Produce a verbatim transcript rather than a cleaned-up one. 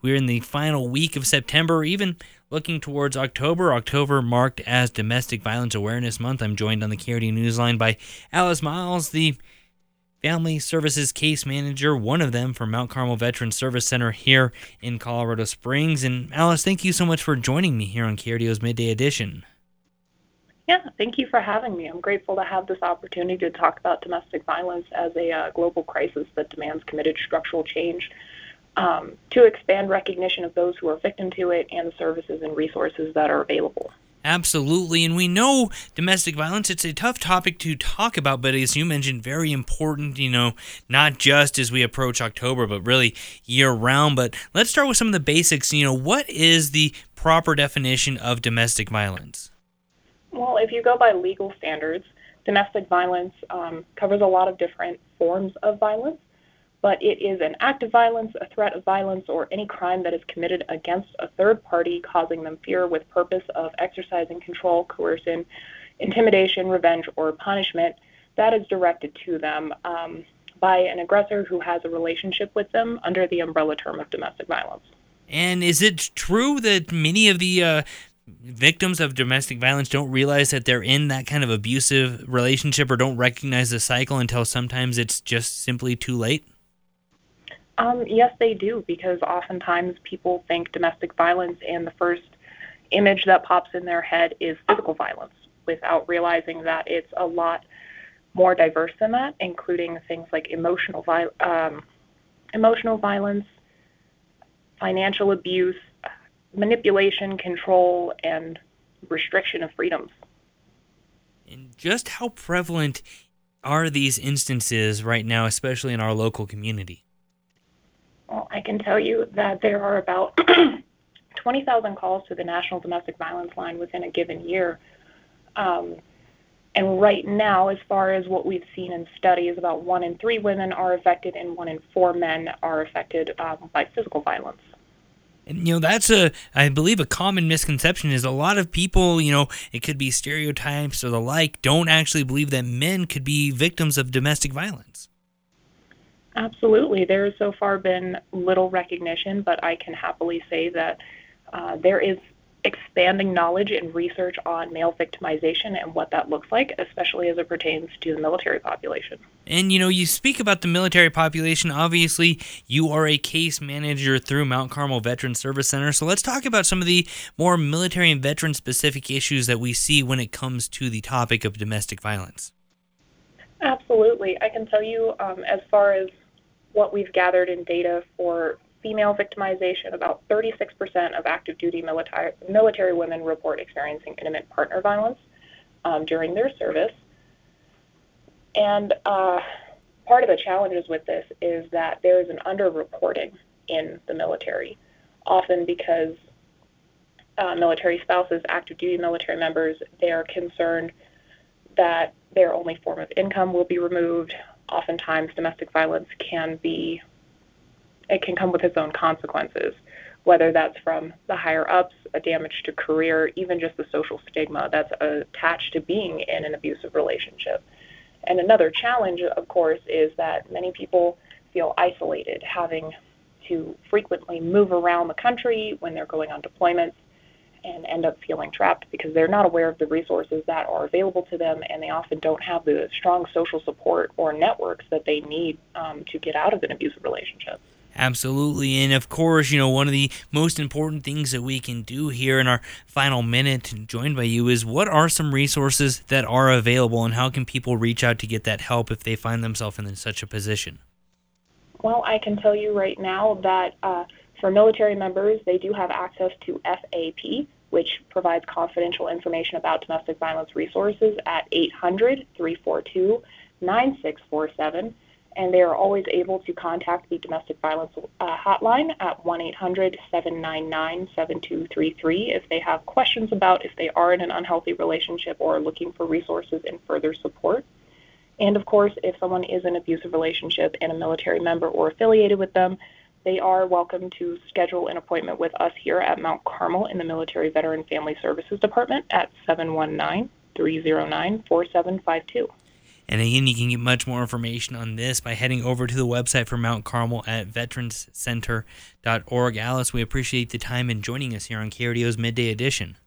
we're in the final week of September, even looking towards October. October marked as Domestic Violence Awareness Month. I'm joined on the K R D O Newsline by Alice Miles, the Family Services Case Manager, one of them for Mount Carmel Veterans Service Center here in Colorado Springs. And Alice, thank you so much for joining me here on K R D O's Midday Edition. Yeah, thank you for having me. I'm grateful to have this opportunity to talk about domestic violence as a uh, global crisis that demands committed structural change, um, to expand recognition of those who are victim to it and the services and resources that are available. Absolutely, and we know domestic violence, it's a tough topic to talk about, but as you mentioned, very important, you know, not just as we approach October, but really year-round. But let's start with some of the basics. You know, what is the proper definition of domestic violence? Well, if you go by legal standards, domestic violence um, covers a lot of different forms of violence, but it is an act of violence, a threat of violence, or any crime that is committed against a third party, causing them fear with purpose of exercising control, coercion, intimidation, revenge, or punishment that is directed to them um, by an aggressor who has a relationship with them under the umbrella term of domestic violence. And is it true that many of the uh, victims of domestic violence don't realize that they're in that kind of abusive relationship or don't recognize the cycle until sometimes it's just simply too late? Um, yes, they do, because oftentimes people think domestic violence and the first image that pops in their head is physical violence without realizing that it's a lot more diverse than that, including things like emotional, vi- um, emotional violence, financial abuse, manipulation, control, and restriction of freedoms. And just how prevalent are these instances right now, especially in our local community? Well, I can tell you that there are about twenty thousand calls to the National Domestic Violence Line within a given year. Um, and right now, as far as what we've seen in studies, about one in three women are affected and one in four men are affected um, by physical violence. And, you know, that's a, I believe, a common misconception is a lot of people, you know, it could be stereotypes or the like, don't actually believe that men could be victims of domestic violence. Absolutely. There has so far been little recognition, but I can happily say that uh, there is expanding knowledge and research on male victimization and what that looks like, especially as it pertains to the military population. And, you know, you speak about the military population. Obviously, you are a case manager through Mount Carmel Veterans Service Center. So let's talk about some of the more military and veteran-specific issues that we see when it comes to the topic of domestic violence. Absolutely. I can tell you, um, as far as what we've gathered in data for female victimization, about thirty-six percent of active duty military, military women report experiencing intimate partner violence um, during their service. And uh, part of the challenges with this is that there is an underreporting in the military, often because uh, military spouses, active duty military members, they are concerned that their only form of income will be removed. Oftentimes, domestic violence can be, it can come with its own consequences, whether that's from the higher ups, a damage to career, even just the social stigma that's attached to being in an abusive relationship. And another challenge, of course, is that many people feel isolated, having to frequently move around the country when they're going on deployments and end up feeling trapped because they're not aware of the resources that are available to them, and they often don't have the strong social support or networks that they need um, to get out of an abusive relationship. Absolutely. And of course, you know, one of the most important things that we can do here in our final minute, joined by you, is what are some resources that are available and how can people reach out to get that help if they find themselves in such a position? Well, I can tell you right now that uh, for military members, they do have access to F A P, which provides confidential information about domestic violence resources at eight hundred, three four two, nine six four seven. And they are always able to contact the domestic violence uh, hotline at one eight hundred, seven nine nine, seven two three three if they have questions about if they are in an unhealthy relationship or are looking for resources and further support. And of course, if someone is in an abusive relationship and a military member or affiliated with them, they are welcome to schedule an appointment with us here at Mount Carmel in the Military Veteran Family Services Department at seven one nine, three zero nine, four seven five two. And again, you can get much more information on this by heading over to the website for Mount Carmel at veterans center dot org. Alice, we appreciate the time and joining us here on K R D O's Midday Edition.